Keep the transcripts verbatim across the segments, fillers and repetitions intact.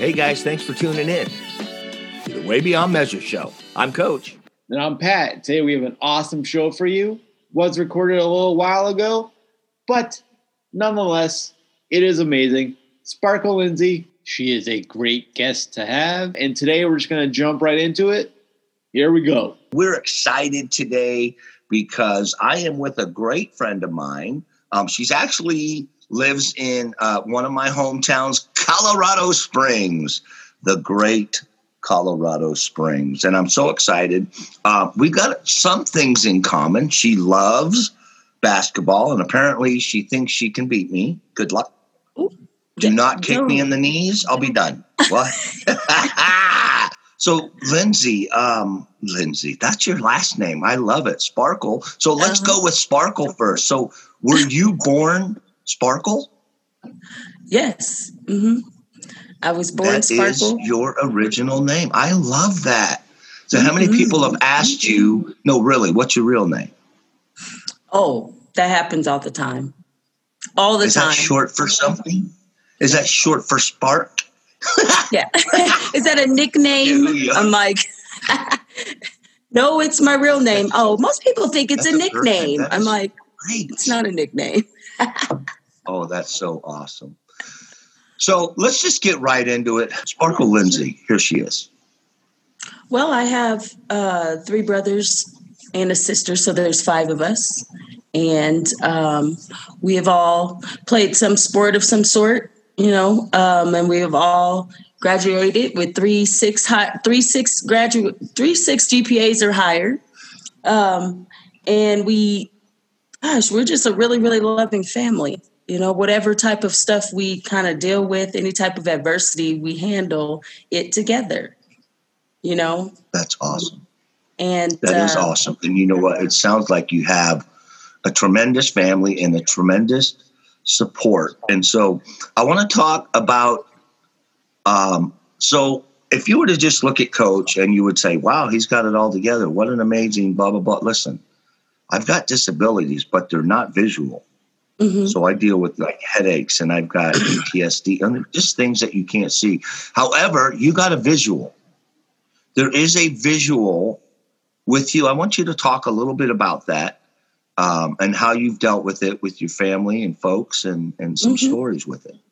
Hey guys, thanks for tuning in to the Way Beyond Measure show. I'm Coach. And I'm Pat. Today we have an awesome show for you. Was recorded a little while ago, but nonetheless, it is amazing. Sparkle Lindsay, she is a great guest to have. And today we're just going to jump right into it. Here we go. We're excited today because I am with a great friend of mine. Um, she's actually lives in uh, one of my hometowns, Colorado Springs, the great Colorado Springs. And I'm so excited. Uh, we've got some things in common. She loves basketball, and apparently she thinks she can beat me. Good luck. Ooh, Do yeah, not kick no. me in the knees. I'll be done. What? So, Lindsay, um, Lindsay, that's your last name. I love it. Sparkle. So let's uh-huh. go with Sparkle first. So were you born Sparkle? Yes. Mm-hmm. I was born that Sparkle. That is your original name. I love that. So how many mm-hmm. people have asked you, no, really, what's your real name? Oh, that happens all the time. All the is time. Is that short for something? Is that short for Spark? Yeah. Is that a nickname? Yeah. I'm like, no, it's my real name. Oh, most people think it's that's a nickname. I'm like, great. It's not a nickname. Oh, that's so awesome. So let's just get right into it. Sparkle Lindsay, here she is. Well, I have uh, three brothers and a sister, so there's five of us. And um, we have all played some sport of some sort, you know, um, and we have all graduated with three six high, three six graduate three six G P As or higher. Um, and we, gosh, we're just a really, really loving family. You know, whatever type of stuff we kind of deal with, any type of adversity, we handle it together, you know? That's awesome. And that uh, is awesome. And you know what? It sounds like you have a tremendous family and a tremendous support. And so I want to talk about, um, so if you were to just look at Coach and you would say, wow, he's got it all together. What an amazing blah, blah, blah. Listen, I've got disabilities, but they're not visual. Mm-hmm. So I deal with like headaches and I've got P T S D and just things that you can't see. However, you got a visual. There is a visual with you. I want you to talk a little bit about that um, and how you've dealt with it with your family and folks and, and some mm-hmm. stories with it.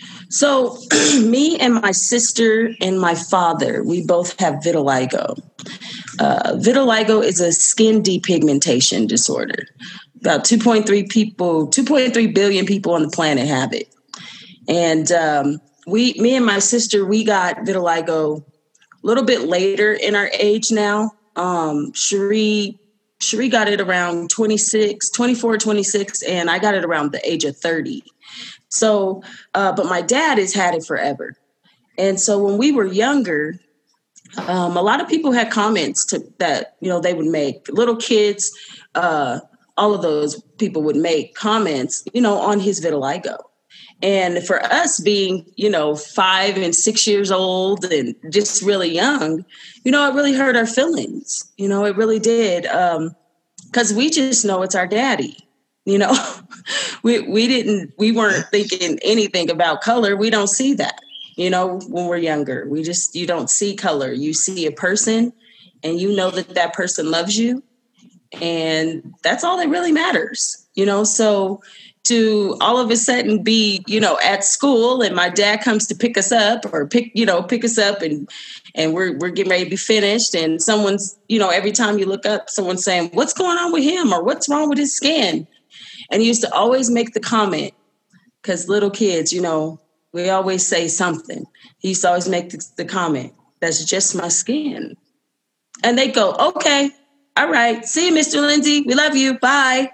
So me and my sister and my father, we both have vitiligo. Uh, vitiligo is a skin depigmentation disorder. About two point three people, two point three billion people on the planet have it. And um, we, me and my sister, we got vitiligo a little bit later in our age now. Um, Cherie, Cherie got it around twenty-six, twenty-four, twenty-six, and I got it around the age of thirty. So, uh, but my dad has had it forever. And so when we were younger, um, a lot of people had comments to that, you know, they would make little kids, uh, all of those people would make comments, you know, on his vitiligo. And for us being, you know, five and six years old and just really young, you know, it really hurt our feelings. You know, it really did. Um, because we just know it's our daddy. You know, we we didn't we weren't thinking anything about color. We don't see that, you know, when we're younger. We just you don't see color. You see a person and you know that that person loves you. And that's all that really matters, you know, so to all of a sudden be, you know, at school and my dad comes to pick us up or pick, you know, pick us up and and we're we're getting ready to be finished. And someone's, you know, every time you look up, someone's saying, what's going on with him or what's wrong with his skin? And he used to always make the comment because little kids, you know, we always say something. He used to always make the, the comment, that's just my skin. And they go, okay. All right. See you, Mister Lindsay. We love you. Bye.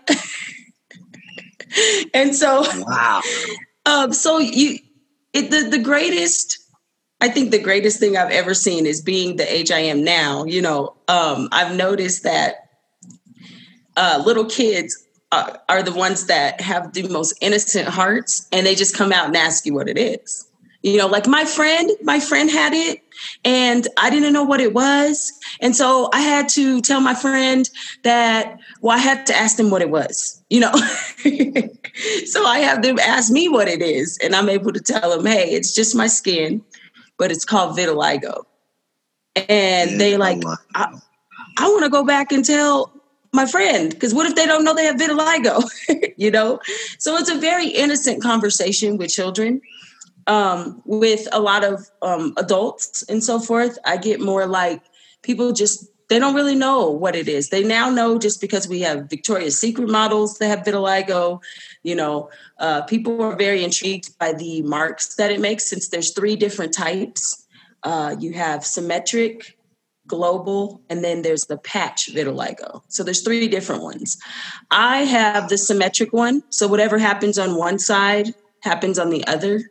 And so, wow. Um, so you, it, the, the greatest, I think the greatest thing I've ever seen is being the age I am now. You know, um, I've noticed that uh, little kids uh, are the ones that have the most innocent hearts and they just come out and ask you what it is. You know, like my friend, my friend had it and I didn't know what it was. And so I had to tell my friend that, well, I had to ask them what it was, you know. So I have them ask me what it is and I'm able to tell them, hey, it's just my skin. but it's called vitiligo. And they like, I, I want to go back and tell my friend, because what if they don't know they have vitiligo? You know? So it's a very innocent conversation with children. Um, with a lot of um, adults and so forth, I get more like people just, they don't really know what it is. They now know just because we have Victoria's Secret models that have vitiligo. You know, uh, people are very intrigued by the marks that it makes, since there's three different types. Uh, you have symmetric, global, and then there's the patch vitiligo. So there's three different ones. I have the symmetric one. So whatever happens on one side happens on the other.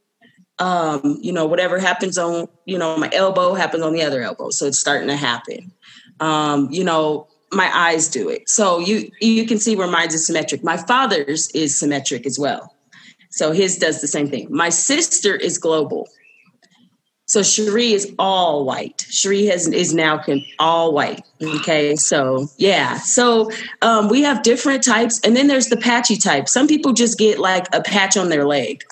Um, you know, whatever happens on, you know, my elbow happens on the other elbow. So it's starting to happen. Um, you know, my eyes do it. So you you can see where mine's is symmetric. My father's is symmetric as well. So his does the same thing. My sister is global. So Cherie is all white. Cherie has is now all white. Okay, so yeah. So um, we have different types. And then there's the patchy type. Some people just get like a patch on their leg.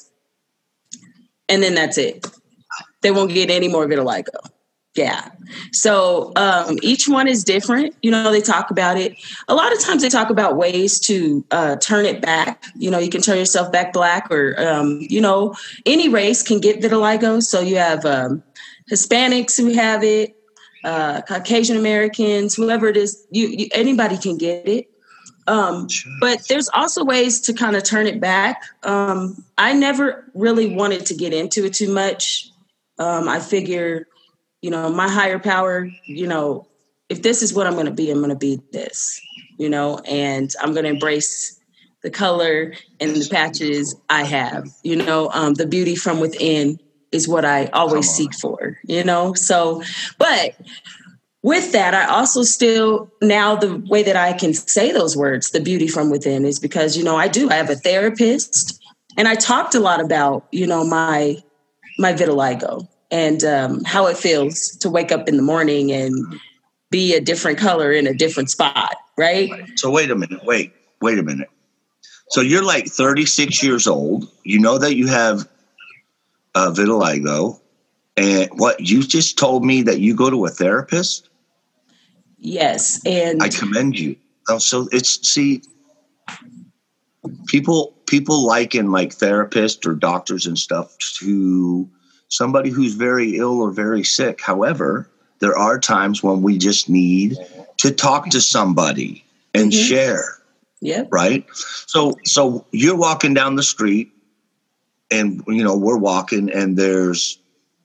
And then that's it. They won't get any more vitiligo. Yeah. So um, each one is different. You know, they talk about it. A lot of times they talk about ways to uh, turn it back. You know, you can turn yourself back black, or, um, you know, any race can get vitiligo. So you have um, Hispanics who have it, uh, Caucasian Americans, whoever it is, you, you anybody can get it. Um, but there's also ways to kind of turn it back. Um, I never really wanted to get into it too much. Um, I figure, you know, my higher power, you know, if this is what I'm going to be, I'm going to be this, you know, and I'm going to embrace the color and the patches I have, you know, um, the beauty from within is what I always seek for, you know, so, but with that, I also still, now the way that I can say those words, the beauty from within, is because, you know, I do, I have a therapist, and I talked a lot about, you know, my, my vitiligo and um, how it feels to wake up in the morning and be a different color in a different spot. Right. So wait a minute, wait, wait a minute. So you're like thirty-six years old. You know that you have uh, vitiligo, and what you just told me that you go to a therapist. Yes, and I commend you. Oh, so it's see, people people liken like therapists or doctors and stuff to somebody who's very ill or very sick. However, there are times when we just need to talk to somebody and mm-hmm. share. Yeah. Right. So so you're walking down the street, and you know we're walking, and there's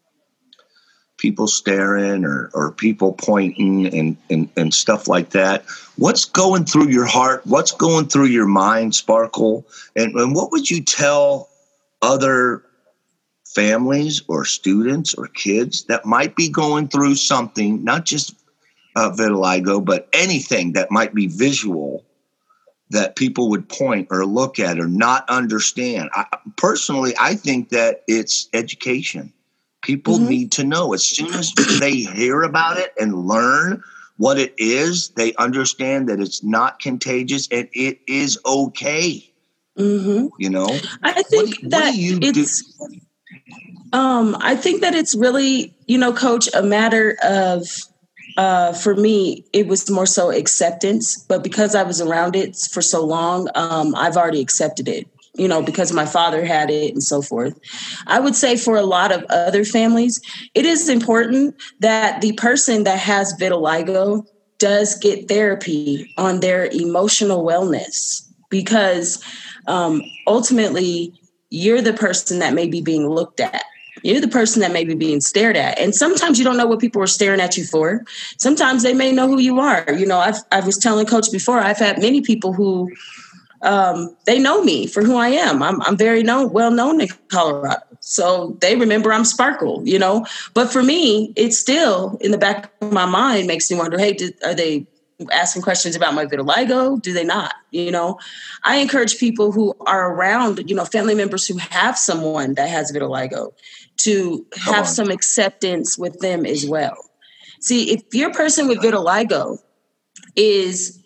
people staring or, or people pointing and, and, and stuff like that. What's going through your heart? What's going through your mind, Sparkle? And, and what would you tell other families or students or kids that might be going through something, not just uh, vitiligo, but anything that might be visual that people would point or look at or not understand? I, personally, I think that it's education. People mm-hmm. need to know. As soon as they hear about it and learn what it is, they understand that it's not contagious and it is okay. Mm-hmm. You know, I think what, that what do you it's, do? um, I think that it's really, you know, Coach, a matter of, uh, for me, it was more so acceptance, but because I was around it for so long, um, I've already accepted it. You know, because my father had it and so forth. I would say for a lot of other families, it is important that the person that has vitiligo does get therapy on their emotional wellness, because um, ultimately you're the person that may be being looked at. You're the person that may be being stared at. And sometimes you don't know what people are staring at you for. Sometimes they may know who you are. You know, I've, I was telling Coach before, I've had many people who Um, they know me for who I am. I'm, I'm very known, well known in Colorado. So they remember I'm Sparkle, you know, but for me, it's still in the back of my mind makes me wonder, hey, did, are they asking questions about my vitiligo? Do they not? You know, I encourage people who are around, you know, family members who have someone that has vitiligo to have some acceptance with them as well. See, if your person with vitiligo is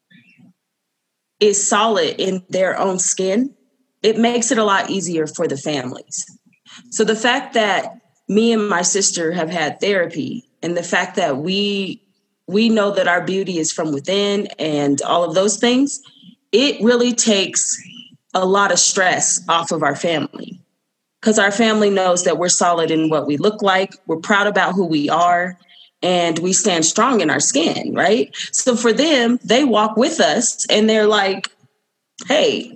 is solid in their own skin, it makes it a lot easier for the families. So the fact that me and my sister have had therapy, and the fact that we we know that our beauty is from within and all of those things, it really takes a lot of stress off of our family, because our family knows that we're solid in what we look like. We're proud about who we are, and we stand strong in our skin, right? So for them, they walk with us and they're like, hey,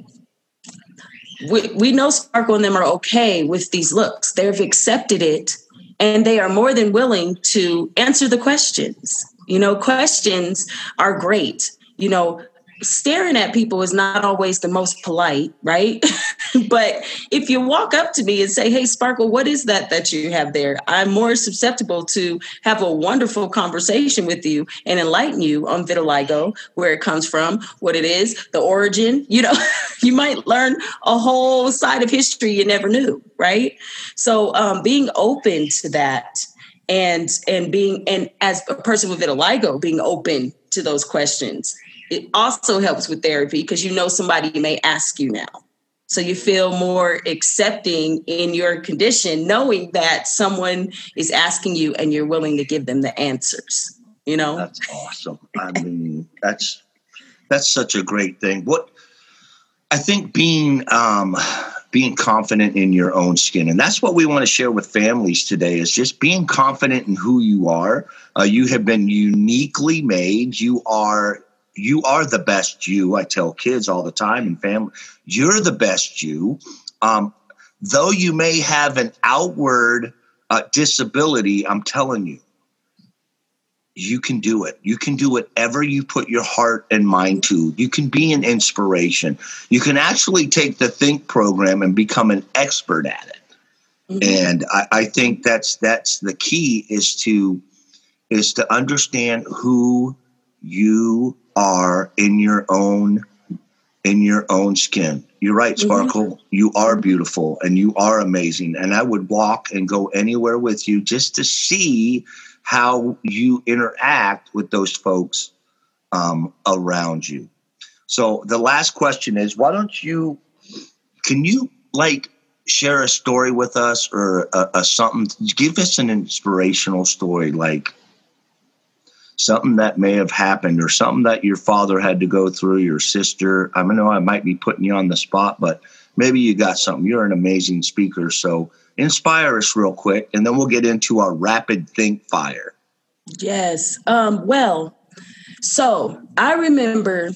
we, we know Sparkle and them are okay with these looks. They've accepted it, and they are more than willing to answer the questions. You know, questions are great. You know, staring at people is not always the most polite, right? But if you walk up to me and say, hey, Sparkle, what is that that you have there? I'm more susceptible to have a wonderful conversation with you and enlighten you on vitiligo, where it comes from, what it is, the origin. You know, you might learn a whole side of history you never knew, right? So um, being open to that, and and being, and as a person with vitiligo, being open to those questions, it also helps with therapy, because you know somebody may ask you now. So you feel more accepting in your condition, knowing that someone is asking you and you're willing to give them the answers, you know? That's awesome. I mean, that's that's such a great thing. What I think being um, being confident in your own skin, and that's what we want to share with families today, is just being confident in who you are. Uh, you have been uniquely made. You are You are the best you. I tell kids all the time and family, you're the best you. Um, though you may have an outward uh, disability, I'm telling you, you can do it. You can do whatever you put your heart and mind to. You can be an inspiration. You can actually take the Think program and become an expert at it. Mm-hmm. And I, I think that's that's the key, is to is to understand who you are in your own in your own skin. You're right, Sparkle. Mm-hmm. You are beautiful and you are amazing. And I would walk and go anywhere with you just to see how you interact with those folks um, around you. So the last question is, why don't you, can you like share a story with us, or a, a something, give us an inspirational story, like something that may have happened, or something that your father had to go through, your sister. I know I might be putting you on the spot, but maybe you got something. You're an amazing speaker. So inspire us real quick, and then we'll get into our rapid think fire. Yes. Um, well, so I remember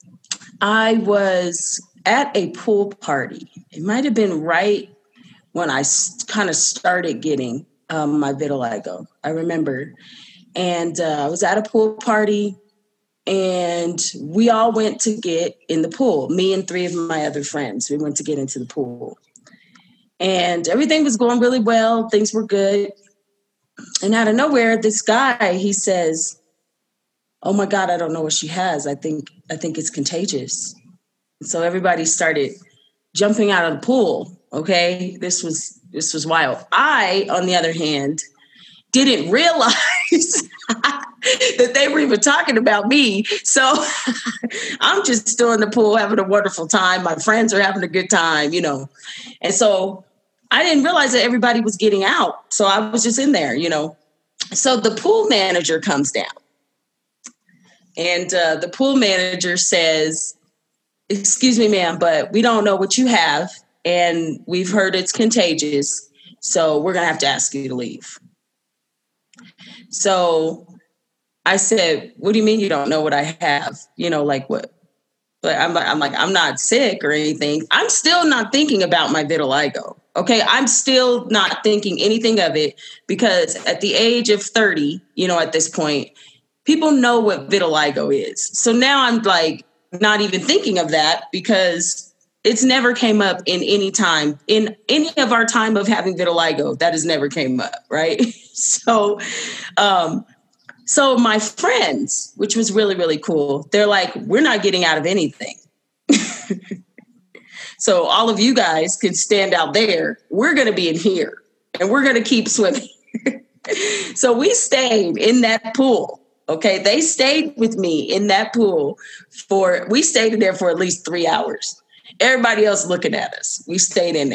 I was at a pool party. It might have been right when I kind of started getting um, my vitiligo. I remember. And uh, I was at a pool party, and we all went to get in the pool. Me and three of my other friends, we went to get into the pool. And everything was going really well. Things were good. And out of nowhere, this guy, he says, oh my God, I don't know what she has. I think, I think it's contagious. And so everybody started jumping out of the pool. Okay. This was, this was wild. I, on the other hand, didn't realize that they were even talking about me. So I'm just still in the pool having a wonderful time. My friends are having a good time, you know. And so I didn't realize that everybody was getting out. So I was just in there, you know. So the pool manager comes down. And uh, the pool manager says, excuse me, ma'am, but we don't know what you have. And we've heard it's contagious. So we're going to have to ask you to leave. So I said, what do you mean you don't know what I have? You know, like what? But I'm like, I'm like, I'm not sick or anything. I'm still not thinking about my vitiligo. Okay. I'm still not thinking anything of it, because at the age of thirty, you know, at this point, people know what vitiligo is. So now I'm like, not even thinking of that, because it's never came up in any time, in any of our time of having vitiligo. That has never came up. Right. So, um, so my friends, which was really, really cool, they're like, we're not getting out of anything. So all of you guys can stand out there. We're going to be in here, and we're going to keep swimming. So we stayed in that pool. Okay. They stayed with me in that pool for, we stayed in there for at least three hours. Everybody else looking at us. We stayed in there.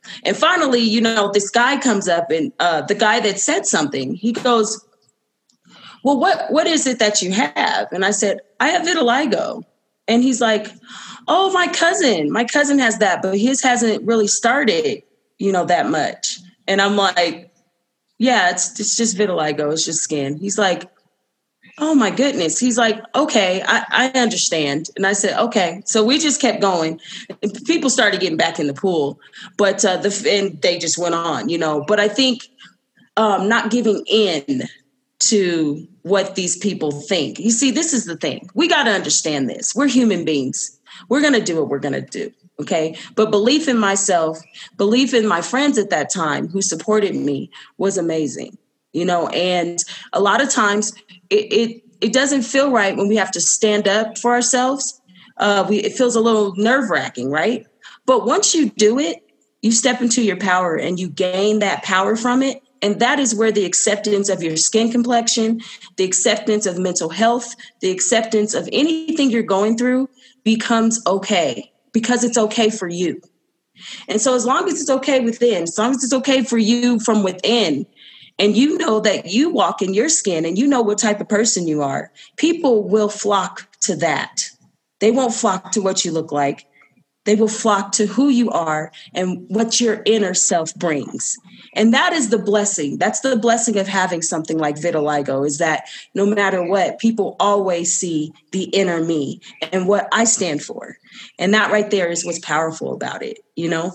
And finally, you know, this guy comes up and uh, the guy that said something, he goes, well, what, what is it that you have? And I said, I have vitiligo. And he's like, oh, my cousin, my cousin has that, but his hasn't really started, you know, that much. And I'm like, yeah, it's it's just vitiligo. It's just skin. He's like, oh, my goodness. He's like, OK, I, I understand. And I said, OK. So we just kept going. People started getting back in the pool, but uh, the and they just went on, you know. But I think um, not giving in to what these people think. You see, this is the thing. We got to understand this. We're human beings. We're going to do what we're going to do. OK, but belief in myself, belief in my friends at that time who supported me was amazing, you know, and a lot of times it it, it doesn't feel right when we have to stand up for ourselves. Uh, we it feels a little nerve wracking. Right. But once you do it, you step into your power and you gain that power from it. And that is where the acceptance of your skin complexion, the acceptance of mental health, the acceptance of anything you're going through becomes okay. Because it's okay for you. And so as long as it's okay within, as long as it's okay for you from within, and you know that you walk in your skin and you know what type of person you are, people will flock to that. They won't flock to what you look like. They will flock to who you are and what your inner self brings. And that is the blessing. That's the blessing of having something like vitiligo, is that no matter what, people always see the inner me and what I stand for. And that right there is what's powerful about it, you know?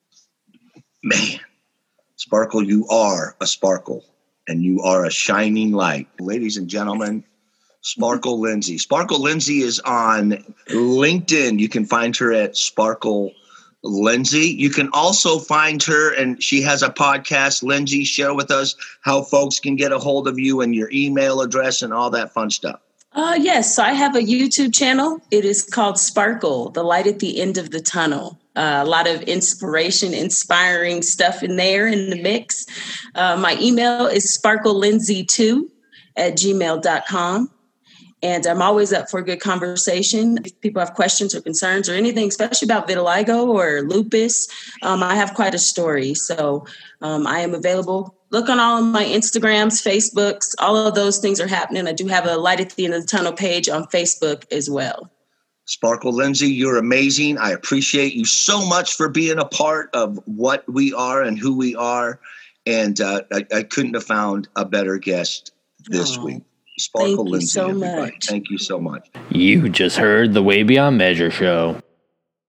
Man, Sparkle, you are a sparkle and you are a shining light. Ladies and gentlemen, Sparkle Lindsay. Sparkle Lindsay is on LinkedIn. You can find her at Sparkle Lindsay. You can also find her, and she has a podcast. Lindsay, share with us how folks can get a hold of you and your email address and all that fun stuff. Uh, yes, so I have a YouTube channel. It is called Sparkle, the light at the end of the tunnel. Uh, a lot of inspiration, inspiring stuff in there in the mix. Uh, my email is sparkle lindsay two at gmail dot com. And I'm always up for a good conversation. If people have questions or concerns or anything, especially about vitiligo or lupus, um, I have quite a story. So um, I am available. Look on all of my Instagrams, Facebooks, all of those things are happening. I do have a Light at the End of the Tunnel page on Facebook as well. Sparkle Lindsay, you're amazing. I appreciate you so much for being a part of what we are and who we are. And uh, I, I couldn't have found a better guest this Oh. week. Sparkle Thank you Lindsay, so everybody. much. Thank you so much. You just heard the Way Beyond Measure show.